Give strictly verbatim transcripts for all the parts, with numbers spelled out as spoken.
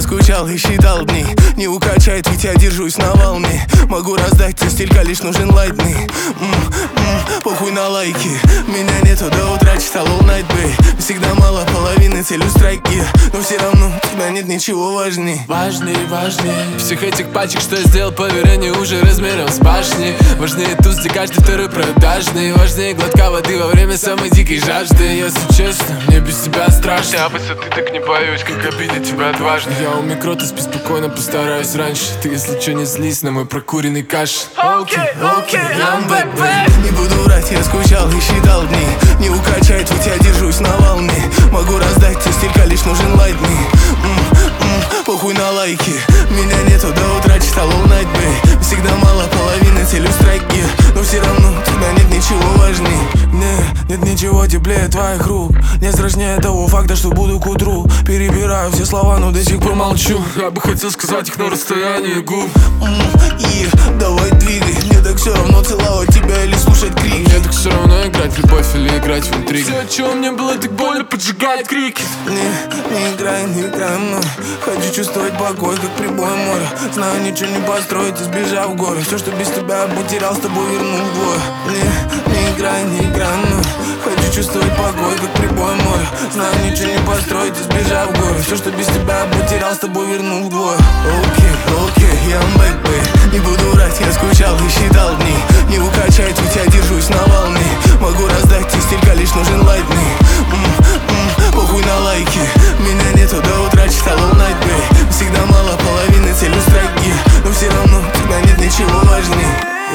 скучал и считал дни. Не укачает, ведь я держусь на волне. Могу раздать тебе стилька, лишь нужен лайтный. М-м-м, похуй на лайки. Меня нету до утра, читал all night, бэй. Всегда мало половины, целью страйки. Но все равно у тебя нет ничего важней. Важнее, важнее всех этих пачек, что я сделал по верению уже размером с башни. Важнее туз, где каждый второй продажный. Важнее глотка воды во время самой дикой жажды. Если честно, мне без тебя страшно. Я высоты так не боюсь, как обидеть тебя дважды. Я у микро, ты спи спокойно, постараюсь раньше. Ты, если чё, не злись на мой прокуренный каш. Окей, окей, I'm back, baby. Не буду врать, я скучал и считал дни. Не укачает, ведь я держусь на волне. Могу раздать тебе стилька, лишь нужен лайтный. М-м-м, похуй на лайки. Меня нету до утра, читал all night, бэй. Всегда мало половины, целью страйки. Но все равно у тебя нет ничего важней. Не, нет ничего теплее твоих рук. Не страшнее того факта, что буду к утру. Перебираю все слова, но до сих пор молчу. Я бы хотел сказать их на расстоянии губ. И давай двигай. Мне так все равно целовать тебя или слушать крик. Мне так все равно играть в любовь или играть в интриги. Все, от чего мне было так больно, поджигает крики. Не, не играй, не играй мной. Хочу чувствовать покой, как прибой моря. Знаю, ничего не построить, избежав горы. Все, что без тебя я потерял, с тобой верну в бой. Не, не играй, не играй мной. Хочу чувствовать покой, как прибой моря. Знаю, ничего не построить, избежав горы. Все, что без тебя я потерял, с тобой верну вдвое. Окей, окей, я back, baby. Не буду врать, я скучал и считал дни. Не укачает, ведь я держусь на волне. Могу раздать тебе стилька, лишь нужен лайтный. М-м-м, похуй на лайки. Меня нету до утра, читал all night, бэй. Всегда мало половины, целью страйки. Но все равно у тебя нет ничего важней.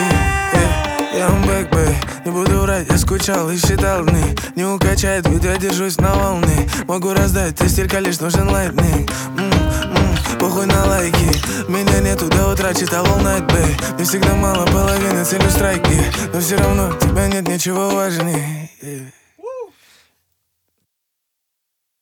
Я back, бэй. Не буду врать, я скучал и считал дни. Не укачает, ведь я держусь на волне. Могу раздать тебе стилька, лишь нужен лайтный. М-м-м, похуй на лайки. Меня нету до утра, читал all night, бэй. Не всегда мало половины, целью страйки. Но все равно у тебя нет ничего важней.